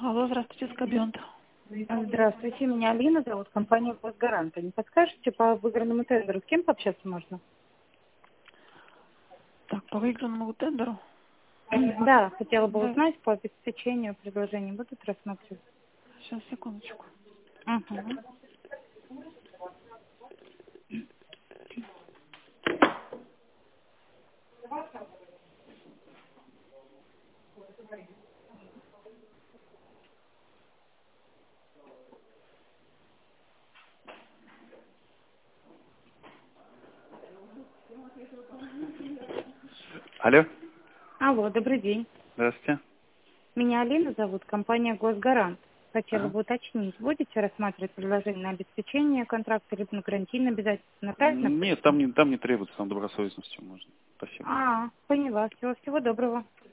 Алло, здравствуйте, Скобион. Здравствуйте, меня Алина зовут, компания «Госгарант». Не подскажете по выигранному тендеру, с кем пообщаться можно? Так, по выигранному тендеру? Да, хотела бы Да, узнать по обеспечению предложений. Будут рассматривать? сейчас, секундочку. Угу. Алло, Алло, добрый день. здравствуйте. Меня Алина зовут, компания «Госгарант». Хотела Ага. бы уточнить, будете рассматривать предложение на обеспечение контракта либо на гарантийное обязательство? Правильно Нет, поняла? там не требуется, там добросовестностью можно. Спасибо. Поняла. Всего доброго.